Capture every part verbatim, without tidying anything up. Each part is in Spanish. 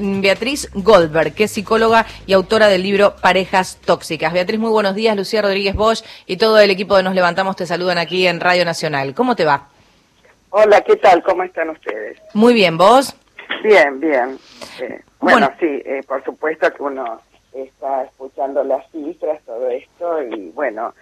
Beatriz Goldberg, que es psicóloga y autora del libro Parejas Tóxicas. Beatriz, muy buenos días. Lucía Rodríguez Bosch y todo el equipo de Nos Levantamos te saludan aquí en Radio Nacional. ¿Cómo te va? Hola, ¿qué tal? ¿Cómo están ustedes? Muy bien, ¿vos? Bien, bien. Eh, bueno, bueno, sí, eh, por supuesto que uno está escuchando las cifras, todo esto, y bueno,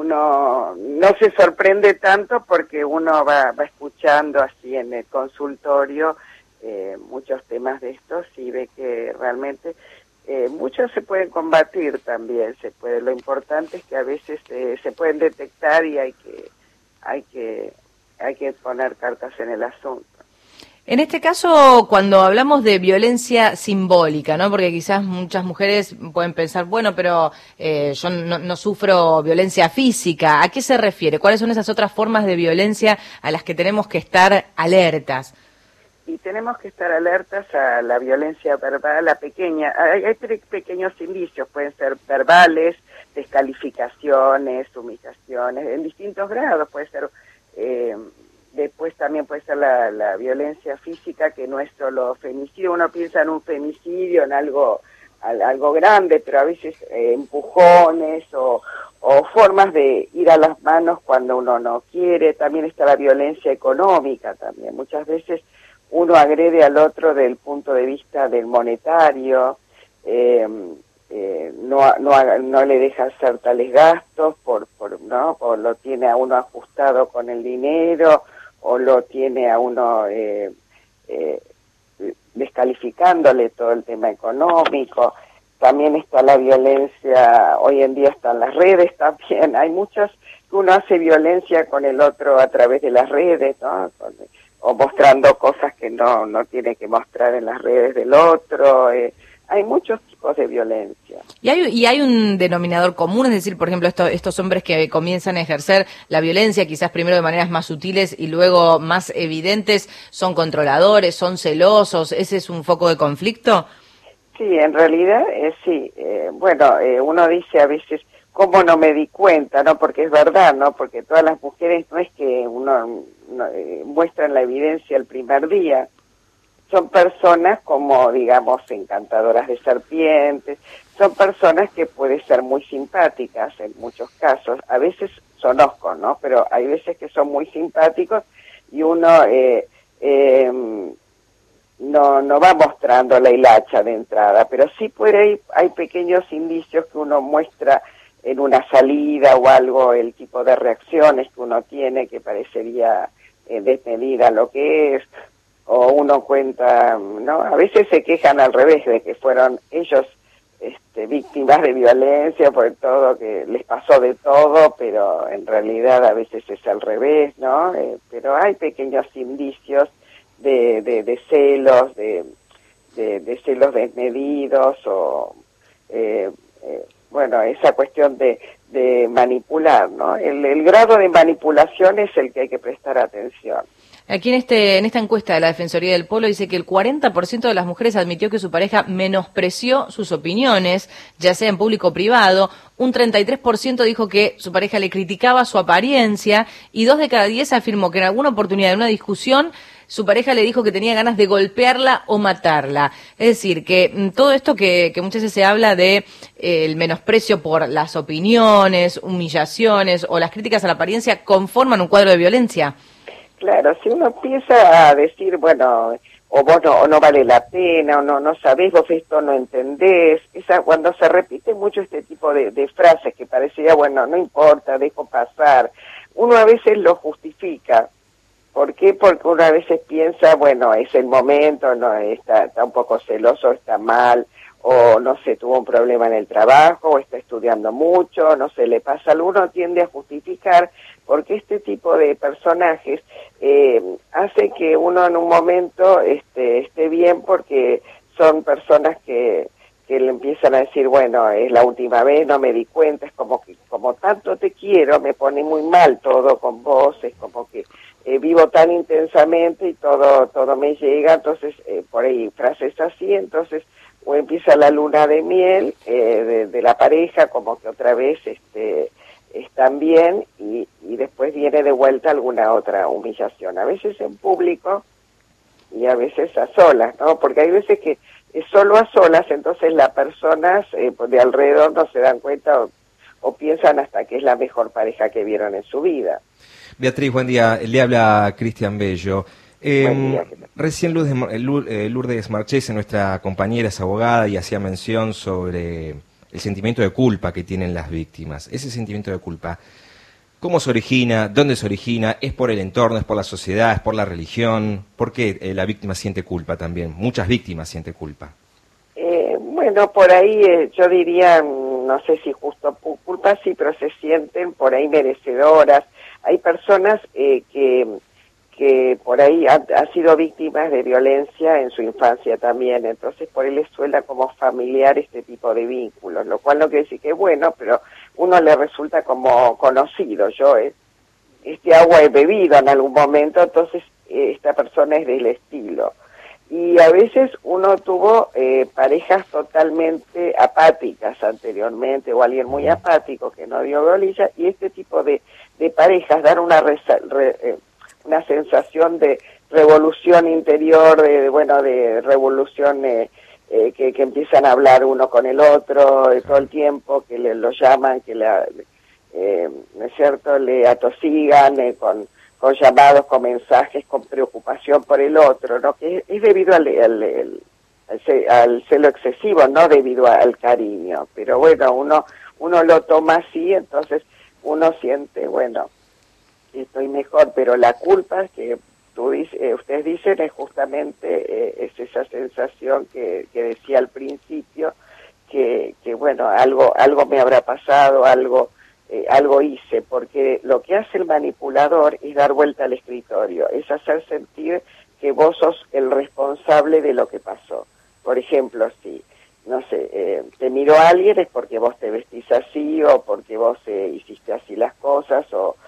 uno no se sorprende tanto porque uno va, va escuchando así en el consultorio eh, muchos temas de estos y ve que realmente eh, muchos se pueden combatir también, se puede. Lo importante es que a veces eh, se pueden detectar y hay que hay que hay que poner cartas en el asunto. En este caso, cuando hablamos de violencia simbólica, ¿no? Porque quizás muchas mujeres pueden pensar, bueno, pero eh, yo no, no sufro violencia física. ¿A qué se refiere? ¿Cuáles son esas otras formas de violencia a las que tenemos que estar alertas? Y tenemos que estar alertas a la violencia verbal, a pequeña. Hay, hay pequeños indicios, pueden ser verbales, descalificaciones, humillaciones, en distintos grados, puede ser... Eh, Después también puede ser la, la violencia física, que no es solo femicidio. Uno piensa en un femicidio, en algo algo grande, pero a veces eh, empujones o, o formas de ir a las manos cuando uno no quiere. También está la violencia económica también. Muchas veces uno agrede al otro desde el punto de vista del monetario, eh, eh, no, no, no le deja hacer tales gastos, por, por, ¿no? O lo tiene a uno ajustado con el dinero, o lo tiene a uno eh, eh, descalificándole todo el tema económico. También está la violencia, hoy en día están las redes también, hay muchas, uno hace violencia con el otro a través de las redes, ¿no? Con, o mostrando cosas que no, no tiene que mostrar en las redes del otro, eh, hay muchos tipos de violencia. Y hay, y hay un denominador común, es decir, por ejemplo, esto, estos hombres que comienzan a ejercer la violencia, quizás primero de maneras más sutiles y luego más evidentes, son controladores, son celosos, ¿ese es un foco de conflicto? Sí, en realidad eh, sí. Eh, bueno, eh, uno dice a veces, ¿cómo no me di cuenta? ¿No? Porque es verdad, ¿no? Porque todas las mujeres no es que uno no, eh, muestran la evidencia el primer día. Son personas como, digamos, encantadoras de serpientes, son personas que pueden ser muy simpáticas en muchos casos, a veces son oscos, ¿no? Pero hay veces que son muy simpáticos y uno eh, eh, no, no va mostrando la hilacha de entrada, pero sí puede hay, hay pequeños indicios que uno muestra en una salida o algo, el tipo de reacciones que uno tiene que parecería eh, desmedida lo que es, o uno cuenta, ¿no? A veces se quejan al revés, de que fueron ellos este, víctimas de violencia por todo, que les pasó de todo, pero en realidad a veces es al revés, ¿no? Eh, pero hay pequeños indicios de, de, de celos, de, de, de celos desmedidos, o, eh, eh, bueno, esa cuestión de, de manipular, ¿no? El, el grado de manipulación es el que hay que prestar atención. Aquí en este en esta encuesta de la Defensoría del Pueblo dice que el cuarenta por ciento de las mujeres admitió que su pareja menospreció sus opiniones, ya sea en público o privado. Un treinta y tres por ciento dijo que su pareja le criticaba su apariencia y dos de cada diez afirmó que en alguna oportunidad de una discusión su pareja le dijo que tenía ganas de golpearla o matarla. Es decir, que mm, todo esto que, que muchas veces se habla de eh, el menosprecio por las opiniones, humillaciones o las críticas a la apariencia conforman un cuadro de violencia. Claro, si uno empieza a decir, bueno, o vos no, o no vale la pena, o no, no sabés, vos esto no entendés, esa, cuando se repite mucho este tipo de, de frases que parecía, bueno, no importa, dejo pasar, uno a veces lo justifica. ¿Por qué? Porque uno a veces piensa, bueno, es el momento, no está, está un poco celoso, está mal, o no sé, tuvo un problema en el trabajo, o está estudiando mucho, no sé, le pasa algo, uno tiende a justificar, porque este tipo de personajes eh, hace que uno en un momento este, esté bien, porque son personas que, que le empiezan a decir, bueno, es la última vez, no me di cuenta, es como que como tanto te quiero, me pone muy mal todo con vos, es como que eh, vivo tan intensamente y todo todo me llega, entonces eh, por ahí frases así, entonces o empieza la luna de miel eh, de, de la pareja, como que otra vez este están bien, y, y después viene de vuelta alguna otra humillación, a veces en público y a veces a solas, ¿no? Porque hay veces que eh, solo a solas, entonces las personas eh, de alrededor no se dan cuenta o, o piensan hasta que es la mejor pareja que vieron en su vida. Beatriz, buen día. Le habla Cristian Bello. Eh, Buen día. Recién Lourdes, Lourdes Marchese, nuestra compañera, es abogada y hacía mención sobre el sentimiento de culpa que tienen las víctimas. Ese sentimiento de culpa, ¿cómo se origina? ¿Dónde se origina? ¿Es por el entorno? ¿Es por la sociedad? ¿Es por la religión? ¿Por qué eh, la víctima siente culpa también? Muchas víctimas sienten culpa. Eh, bueno, por ahí eh, yo diría, no sé si justo culpa, sí, pero se sienten por ahí merecedoras. Hay personas eh, que, que por ahí han, han sido víctimas de violencia en su infancia también, entonces por ahí les suena como familiar este tipo de vínculos, lo cual no quiere decir que es bueno, pero uno le resulta como conocido. Yo eh, este agua he bebido en algún momento, entonces eh, esta persona es del estilo. Y a veces uno tuvo eh, parejas totalmente apáticas anteriormente, o alguien muy apático que no dio bolilla, y este tipo de, de parejas dan una, resa, re, eh, una sensación de revolución interior, de, de bueno, de revolución eh, eh, que, que empiezan a hablar uno con el otro eh, todo el tiempo, que le, lo llaman, que le, eh, ¿no es cierto?, le atosigan eh, con... con llamados, con mensajes, con preocupación por el otro, ¿no? Que es debido al, al, al, al celo excesivo, no debido al cariño. Pero bueno, uno uno lo toma así, entonces uno siente, bueno, estoy mejor, pero la culpa que tú dices, eh, ustedes dicen es justamente eh, es esa sensación que, que decía al principio, que, que bueno, algo algo me habrá pasado, algo... Eh, algo hice, porque lo que hace el manipulador es dar vuelta al escritorio, es hacer sentir que vos sos el responsable de lo que pasó. Por ejemplo, si, no sé, eh, te miró a alguien es porque vos te vestís así, o porque vos eh, hiciste así las cosas, o,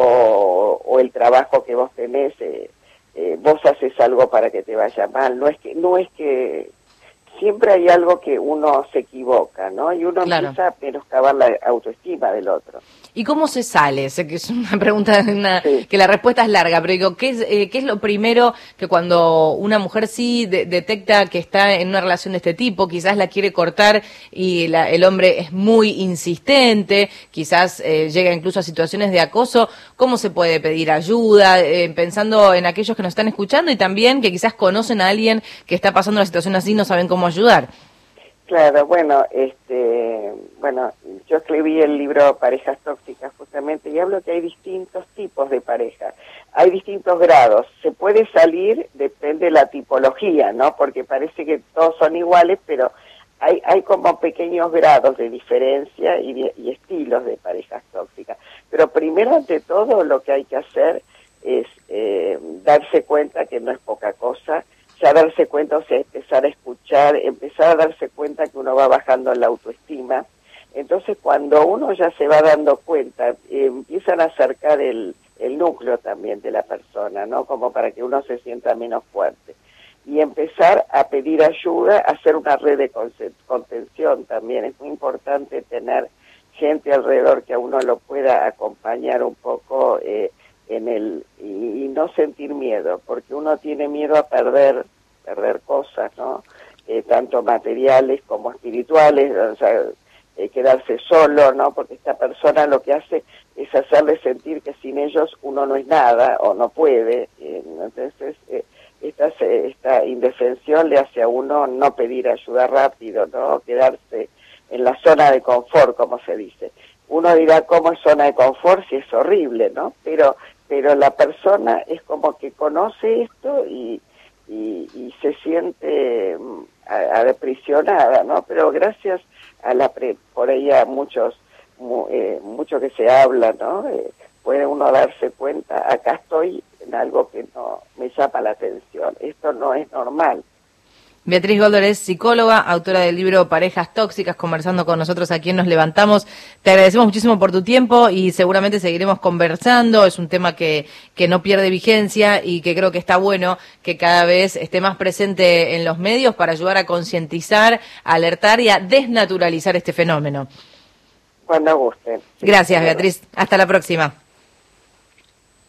o, o el trabajo que vos tenés, eh, eh, vos haces algo para que te vaya mal. No es que, no es que siempre hay algo que uno se equivoca, ¿no? Y uno claro. empieza a menoscabar la autoestima del otro. ¿Y cómo se sale? Sé que es una pregunta una, sí. que la respuesta es larga, pero digo, ¿qué es, eh, ¿qué es lo primero que cuando una mujer sí de, detecta que está en una relación de este tipo, quizás la quiere cortar y la, el hombre es muy insistente, quizás eh, llega incluso a situaciones de acoso? ¿Cómo se puede pedir ayuda? Eh, pensando en aquellos que nos están escuchando y también que quizás conocen a alguien que está pasando una situación así y no saben cómo ayudar. Claro, bueno, este, bueno, yo escribí el libro Parejas Tóxicas justamente y hablo que hay distintos tipos de pareja, hay distintos grados, se puede salir, depende de la tipología, ¿no? Porque parece que todos son iguales, pero hay, hay como pequeños grados de diferencia y, de, y estilos de parejas tóxicas. Pero primero, ante todo, lo que hay que hacer es eh, darse cuenta que no es poca cosa, ya darse cuenta, o sea, empezar a escuchar, empezar a darse cuenta que uno va bajando en la autoestima. Entonces, cuando uno ya se va dando cuenta, eh, empiezan a acercar el, el núcleo también de la persona, ¿no? Como para que uno se sienta menos fuerte. Y empezar a pedir ayuda, hacer una red de contención también. Es muy importante tener gente alrededor que a uno lo pueda acompañar un poco, eh, en el y, y no sentir miedo, porque uno tiene miedo a perder perder cosas, ¿no? Eh, tanto materiales como espirituales, o sea, eh, quedarse solo, ¿no? Porque esta persona lo que hace es hacerle sentir que sin ellos uno no es nada o no puede. Eh, entonces, eh, esta, esta indefensión le hace a uno no pedir ayuda rápido, ¿no? Quedarse en la zona de confort, como se dice. Uno dirá, ¿cómo es zona de confort? Si es horrible, ¿no? Pero pero la persona es como que conoce esto y, y, y se siente a, a aprisionada, ¿no? Pero gracias a la pre, por ahí a muchos, mu, eh, mucho que se habla, ¿no? Eh, puede uno darse cuenta, acá estoy en algo que no me llama la atención, esto no es normal. Beatriz Goldberg es psicóloga, autora del libro Parejas Tóxicas, conversando con nosotros aquí en Nos Levantamos. Te agradecemos muchísimo por tu tiempo y seguramente seguiremos conversando. Es un tema que, que no pierde vigencia y que creo que está bueno que cada vez esté más presente en los medios para ayudar a concientizar, a alertar y a desnaturalizar este fenómeno. Cuando guste. Gracias, Beatriz. Hasta la próxima.